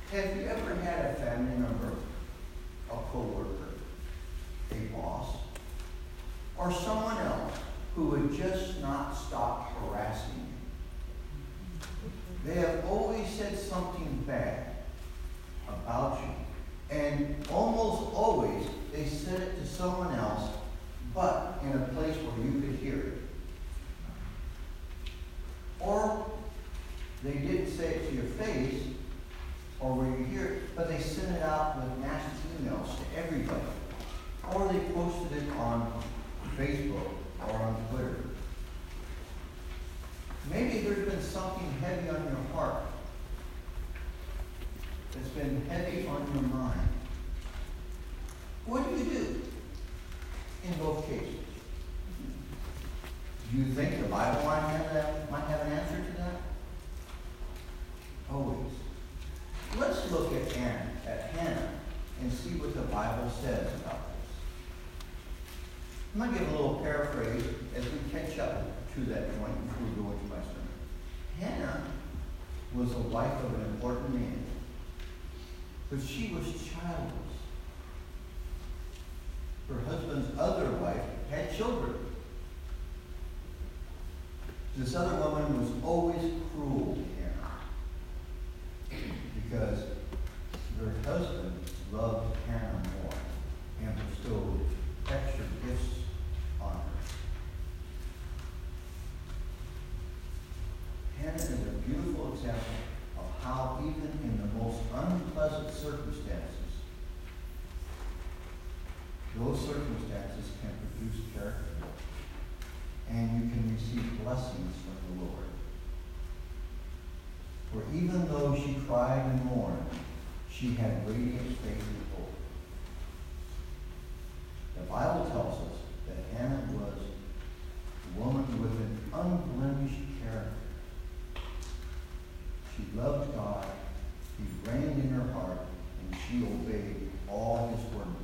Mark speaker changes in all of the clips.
Speaker 1: Have you ever had a family member, a coworker, a boss, or someone else who would just not stop harassing you? They have always said something bad about you, and almost always they said it to someone else, but in a place where you could hear it. Or they didn't say it to your face, or where you hear it, but they sent it out with nasty emails to everybody. Or they posted it on Facebook or on Twitter. Maybe there's been something heavy on your heart that's been heavy on your mind. What do you do in both cases? Do you think the Bible might have an answer to that? Always. Let's look at Hannah and see what the Bible says about this. I'm going to give a little paraphrase as we catch up to that point before we go into my sermon. Hannah was the wife of an important man, but she was childless. Her husband's other wife had children. This other woman was always cruel to Hannah because her husband loved Hannah more and bestowed extra gifts on her. Hannah is a beautiful example of how even in the most unpleasant circumstances, those circumstances can produce character, and you can receive blessings from the Lord. For even though she cried and mourned, she had radiant faith and hope. The Bible tells us that Hannah was a woman with an unblemished character. She loved God, He reigned in her heart, and she obeyed all His ordinances.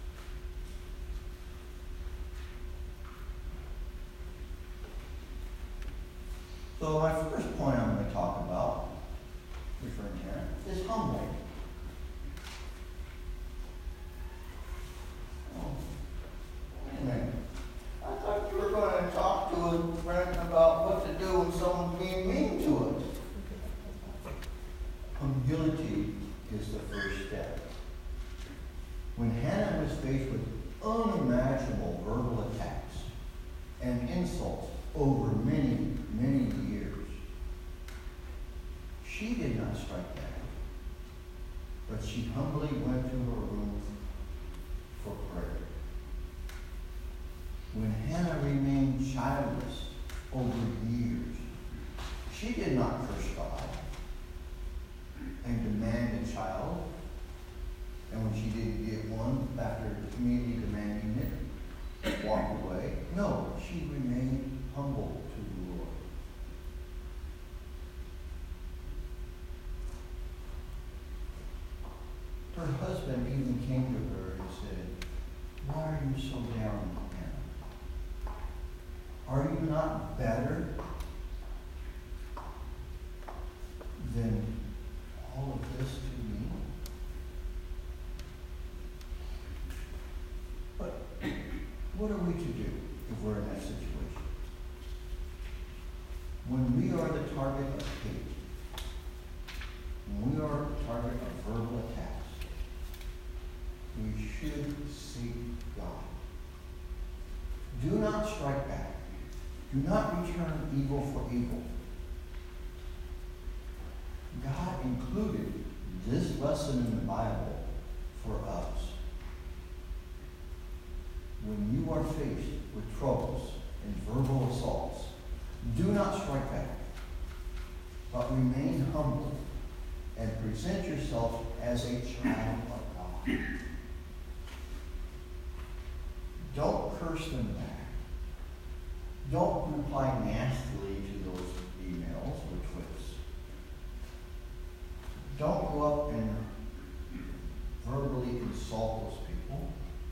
Speaker 1: So my first point I'm going to talk about, referring to Hannah, is humbling. Oh, wait a minute. I thought you were going to talk to a friend about what to do when someone's being mean to us. Humility is the first step. When Hannah was faced with unimaginable verbal attacks and insults over many, many years, she did not strike back, but she humbly went to her room for prayer. When Hannah remained childless over years, she did not curse God and demand a child. And when she didn't get one, after immediately demanding it, walked away. No, she remained humble to the Lord. Her husband even came to her and said, "Why are you so down, Hannah? Are you not better than all of this to me?" But what are we to do if we're in that situation? When we are the target of hate, when we are the target of verbal attacks, we should seek God. Do not strike back. Do not return evil for evil. God included this lesson in the Bible for us. When you are faced with troubles and verbal assaults, do not strike back, but remain humble and present yourself as a child of God. Don't curse them back. Don't reply nastily to those emails or tweets. Don't go up and verbally insult those people.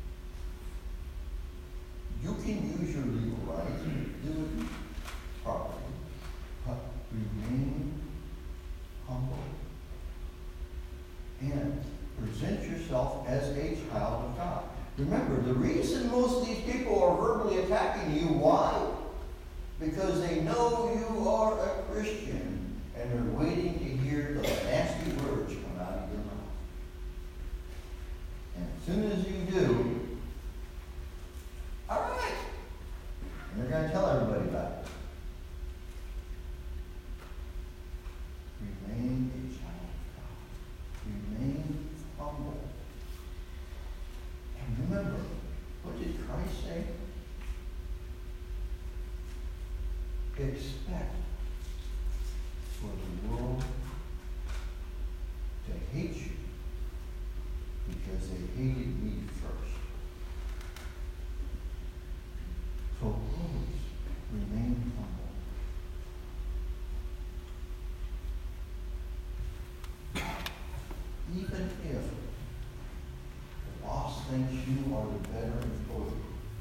Speaker 1: You can use your legal rights, do it properly, but remain humble yourself as a child of God. Remember, the reason most of these people are verbally attacking you, why? Because they know you are a Christian and they're waiting to hear the nasty words come out of your mouth. And as soon as you do, all right, and they're going to tell everybody about it. Remain a child of God. Remain humble. And remember, what did Christ say? Expect for the world to hate you because they hated me first. So always remain humble. Even if the boss thinks you are the better employee.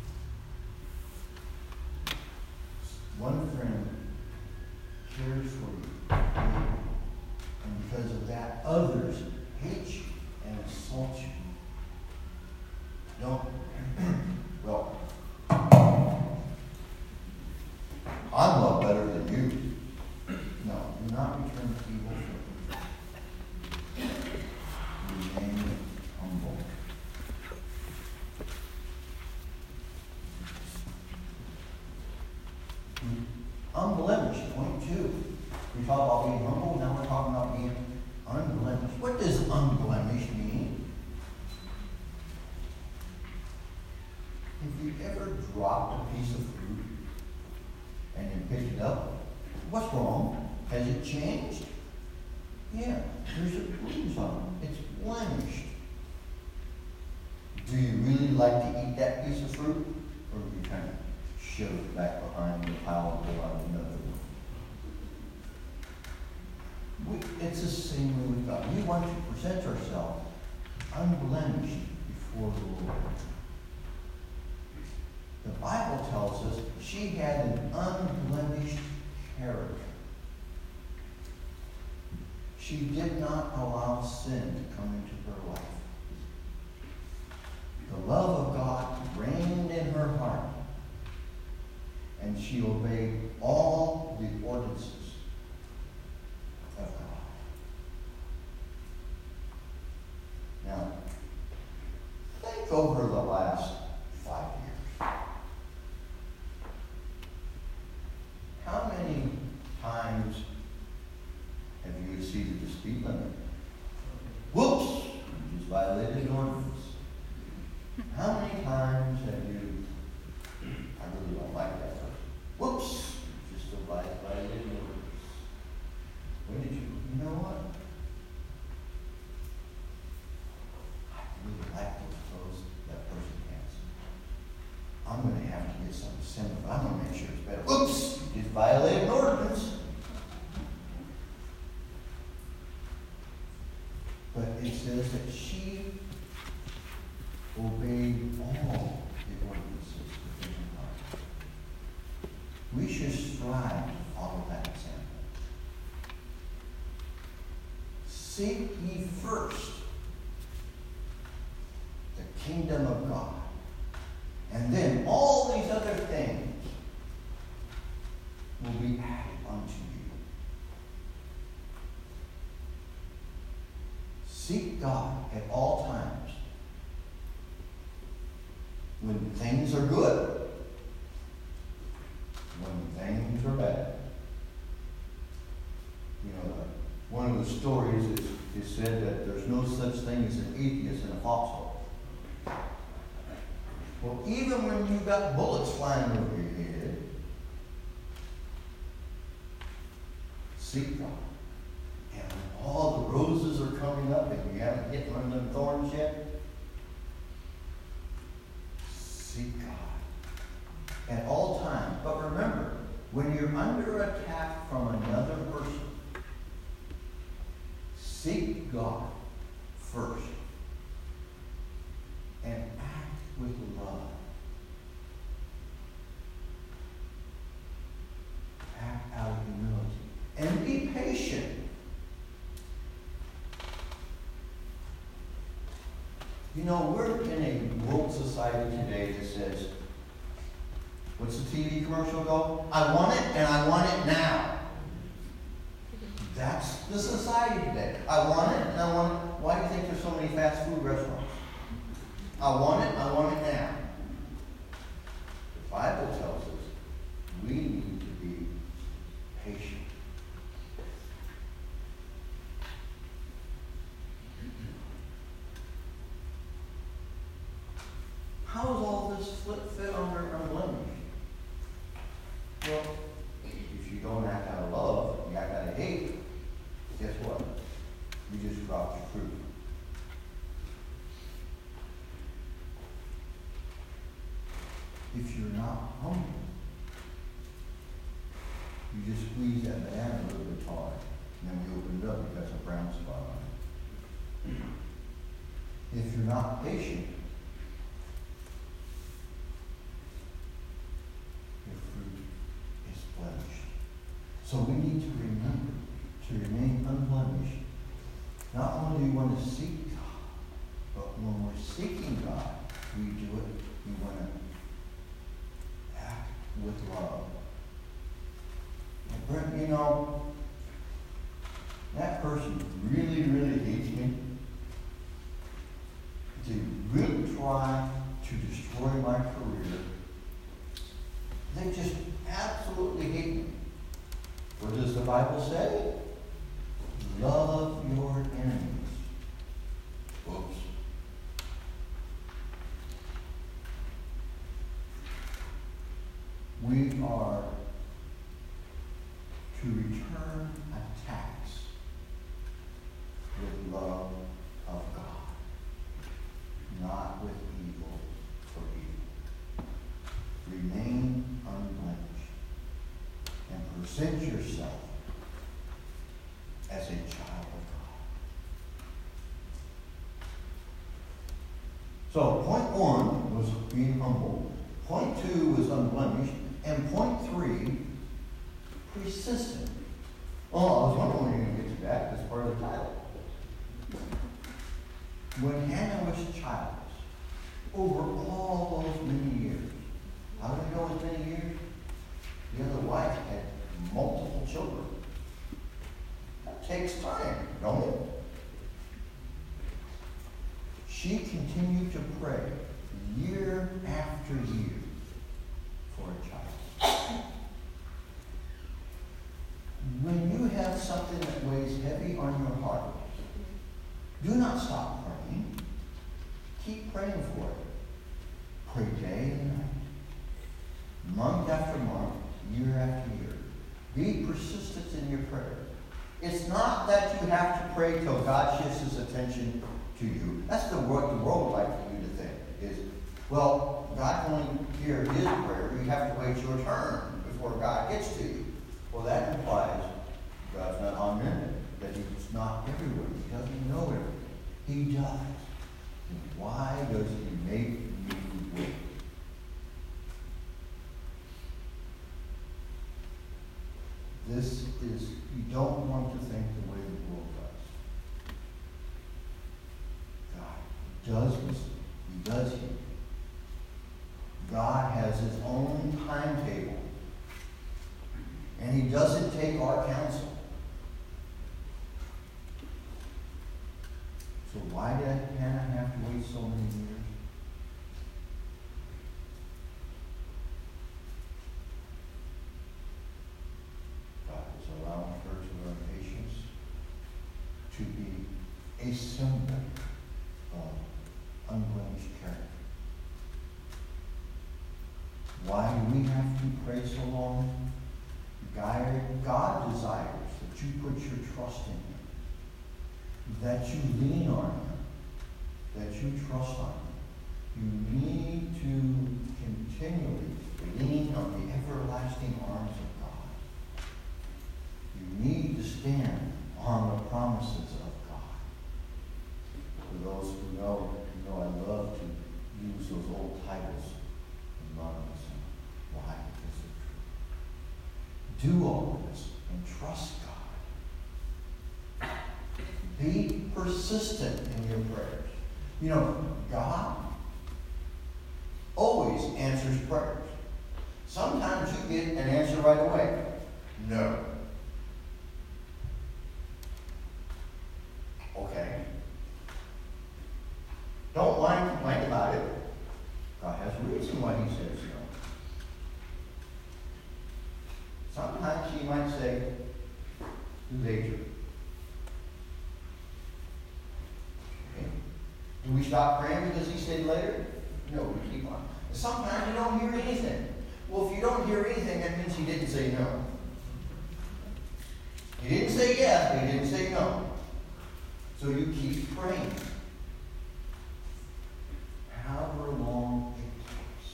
Speaker 1: One friend cares for you, and because of that, others hate you and insult you. Don't, well, I'm no better than you. No, do not return evil for evil. Remain humble. Unblemished, point 2. We talk about being humble, now we're talking about being unblemished. What does unblemished mean? If you ever dropped a piece of fruit and you picked it up, what's wrong? Has it changed? Yeah, there's a bruise on it. It's blemished. Do you really like to eat that piece of fruit? Or do you kind of shove it back behind the pile and go out another one? It's the same way with God. We want to present ourselves unblemished before the Lord. The Bible tells us she had an unblemished character. She did not allow sin to come into her life. The love of God reigned in her heart, and she obeyed all the ordinances of God. Now, think over the last 5 years. How many times have you exceeded the speed limit? Whoops! You just violated an ordinance. How many times have you, I really don't like that person. Whoops! You just violated an ordinance. When did you know what? I really like those clothes that person has. I'm going to have to get something similar, but I'm going to make sure it's better. Whoops! You just violated an ordinance. But it says that she obeyed all the ordinances within her heart. We should strive to follow that example. Seek ye first the kingdom of God, and then all these other things will be added unto you. Seek God at all times. When things are good, when things are bad. You know, one of the stories is said that there's no such thing as an atheist in a foxhole. Well, even when you've got bullets flying over your head, seek God. And when all the roses are coming up and you haven't hit one of them thorns yet, seek God at all times. But remember, when you're under attack from another person, seek God first and act with love. Act out of humility. And be patient. You know, we're in a world society today that says, what's the TV commercial go? I want it and I want it now. That's the society today. I want it and I want it. Why do you think there's so many fast food restaurants? I want it now. The Bible tells us we need to be patient. How does all this fit under unblemished? Well, if you don't act out of love, you act out of hate, guess what? You just dropped your fruit. If you're not humble, you just squeeze that banana a little bit hard, and then we open it up, you got some brown spot on it. If you're not patient, your fruit is blemished. So we need to remember to remain unblemished. Not only do we want to seek God, but when we're seeking God, we do it. We want to act with love. And Brent, you know, that person really, really hates me. They really try to destroy my career. They just absolutely hate me. What does the Bible say? Love your enemies. Oops. We are to return attacks with love of God, not with evil for evil. Remain unblemished and present yourself as a child of God. So, point 1 was being humble. Point 2 was unblemished. And point 3, persistent. Oh, I was wondering when you were going to get to that. That's part of the title. When Hannah was childless, over all those many years, how do we know it was many years? The other wife had multiple children. That takes time, don't it? She continued to pray year after year for a child. When you have something that weighs heavy on your heart, do not stop praying. Keep praying for it. Pray day and night, month after month, year after year. Be persistent in your prayer. It's not that you have to pray till God shifts his attention to you. That's the world would like for you to think is, well, God can only hear his prayer. You have to wait your turn before God gets to you. Well, that implies God's not omniscient, that he's not everywhere. He doesn't know everything. He does. And why does he make you wait? This is, you don't want to think the way the world does. God does listen. He does hear. God has his own timetable. And he doesn't take our counsel. So why did Hannah have to wait so many years? God is allowing her to learn patience, to be a symbol of unblemished character. Why do we have to pray so long? God desires that you put your trust in him, that you lean on him, that you trust on him. You need to continually lean on the everlasting arms of God. You need to stand on the promises of God. For those who know I love to use those old titles anonymous. Why? Because they're true. Do all of this and trust God. Be persistent in your prayers. You know, God always answers prayers. Sometimes you get an answer right away. No. Okay. Don't whine and complain about it. God has a reason why he says no. Sometimes he might say, later. Okay. Do we stop praying because he said later? No, we keep on. Sometimes you don't hear anything. Well, if you don't hear anything, that means he didn't say no. He didn't say yes, but he didn't say no. So you keep praying. However long it takes.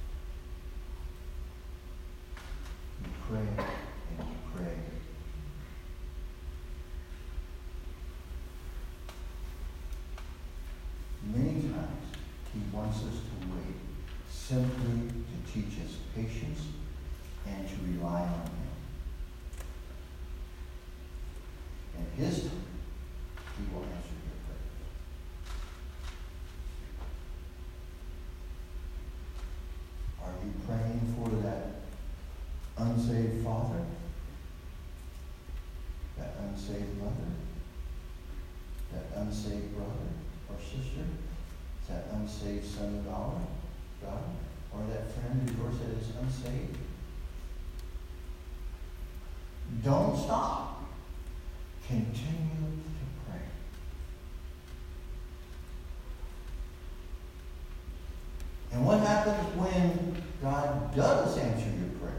Speaker 1: You pray and you pray. Many times he wants us to wait simply to teach us patience and to rely on him. In his time, he will answer your prayers. Are you praying for that unsaved father? That unsaved mother? That unsaved brother or sister? That unsaved son or daughter? Or that friend of yours that is unsaved? Don't stop. Continue to pray. And what happens when God does answer your prayers?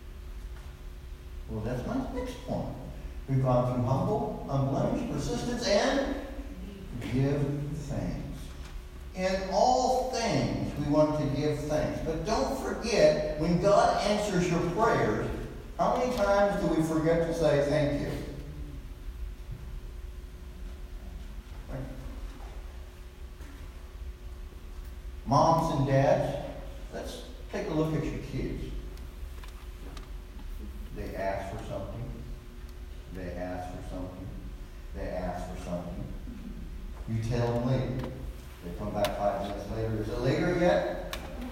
Speaker 1: Well, that's my next point. We've gone through humble, unblemished, persistence, and give thanks. In all things, we want to give thanks. But don't forget, when God answers your prayers, how many times do we forget to say thank you? Right? Moms and dads, let's take a look at your kids. They ask for something. They ask for something. They ask for something. You tell them later. They come back 5 minutes later. Is it later yet?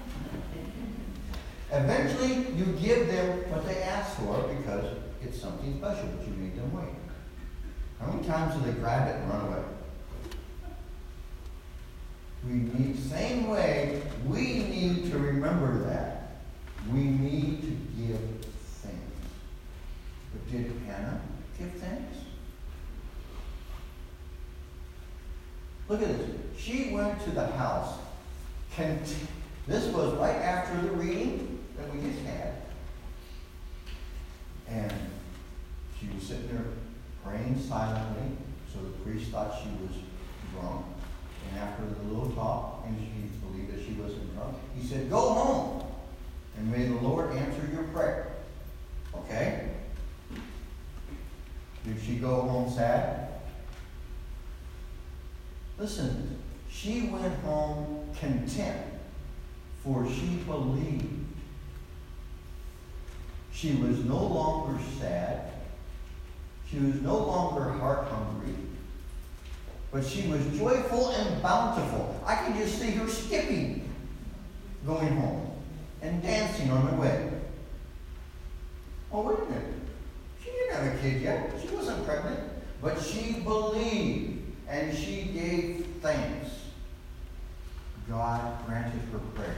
Speaker 1: Eventually, you give them what they ask for because it's something special, but you made them wait. How many times do they grab it and run away? Same way, we need to remember that. We need to give thanks. But did Hannah give thanks? Look at this. She went to the house. This was right after the reading that we just had. And she was sitting there praying silently, so the priest thought she was drunk. And after the little talk, and she believed that she wasn't drunk, he said, "Go home, and may the Lord answer your prayer." Okay? Did she go home sad? Listen, she went home content, for she believed. She was no longer sad. She was no longer heart hungry. But she was joyful and bountiful. I can just see her skipping, going home, and dancing on the way. Oh, wait a minute. She didn't have a kid yet. She wasn't pregnant. But she believed, and she gave thanks. God granted her prayer.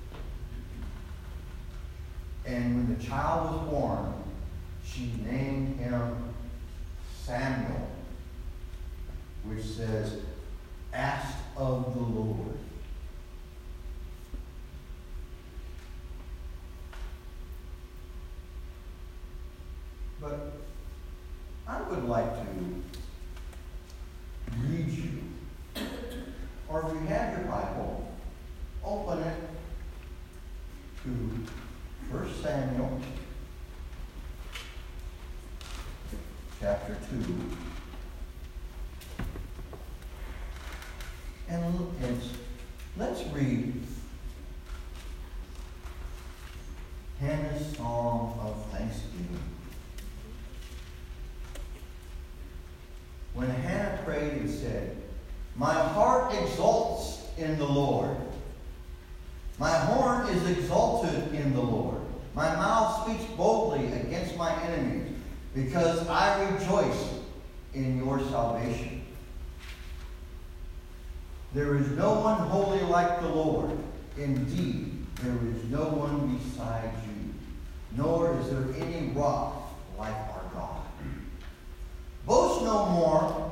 Speaker 1: And when the child was born, she named him Samuel, which says, asked of the Lord. But I would like to read you, or if you have your Bible, open it to 1 Samuel chapter 2. And let's read Hannah's song of thanksgiving. When Hannah prayed and said, My heart exults in the Lord. My horn is exalted in the Lord. My mouth speaks boldly against my enemies, because I rejoice in your salvation. There is no one holy like the Lord. Indeed, there is no one beside you, nor is there any rock like our God. Boast no more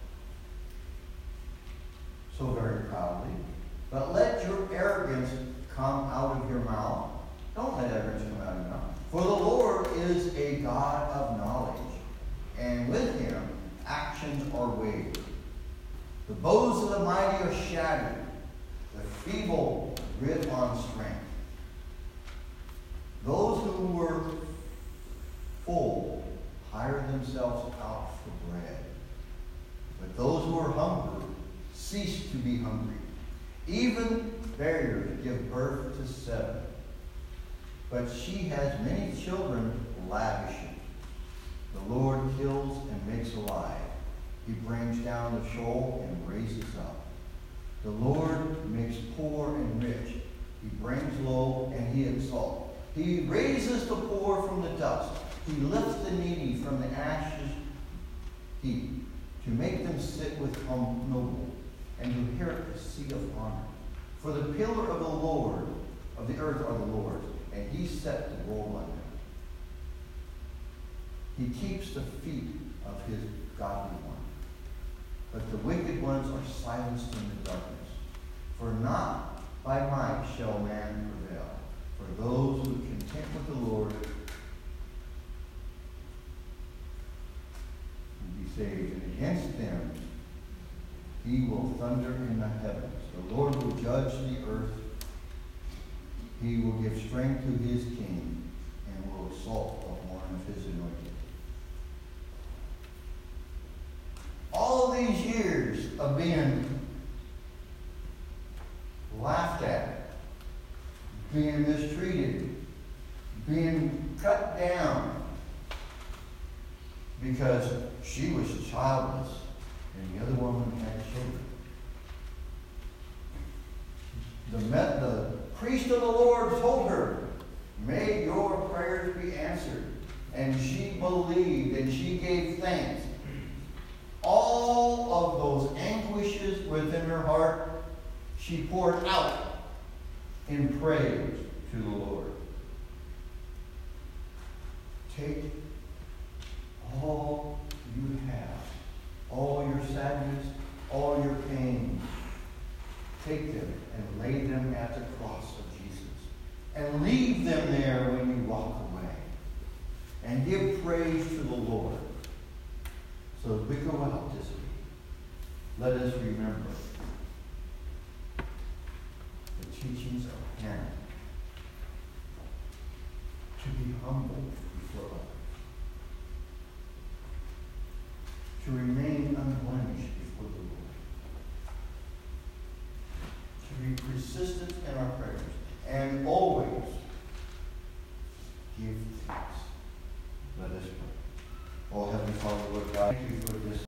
Speaker 1: so very proudly, but let your arrogance come out of your mouth. Don't let arrogance come out of your mouth. For the Lord is a God of knowledge, and with him actions are weighed. The bows of the mighty are shattered, the feeble rid on strength. Those who were full hire themselves out for bread, but those who are hungry cease to be hungry. Even barriers give birth to 7. But she has many children lavishly. The Lord kills and makes alive. He brings down the Sheol and raises up. The Lord makes poor and rich. He brings low and he exalts. He raises the poor from the dust. He lifts the needy from the ashes heap, to make them sit with noble, and to inherit the seat of honor. For the pillar of the Lord, of the earth are the Lord's, and he set the roll on them. He keeps the feet of his godly one. But the wicked ones are silenced in the darkness. For not by might shall man prevail. For those who content with the Lord will be saved. And against them he will thunder in the heavens. The Lord will judge the earth. He will give strength to his king and will exalt the horn of his anointed. All of these years of being laughed at, being mistreated, being cut down because she was childless and the other woman had children. The priest of the Lord told her, "May your prayers be answered." And she believed and she gave thanks. All of those anguishes within her heart, she poured out in praise to the Lord. Take all you have, all your sadness, all your pain, take them and lay them at the cross of Jesus. And leave them there when you walk away. And give praise to the Lord. So as we go out this week, let us remember the teachings of Hannah. To be humble before others. To remain unblemished before the Lord. To be persistent in our prayers. And always give thanks. Let us pray. Oh, Heavenly Father, Lord God, thank you for this.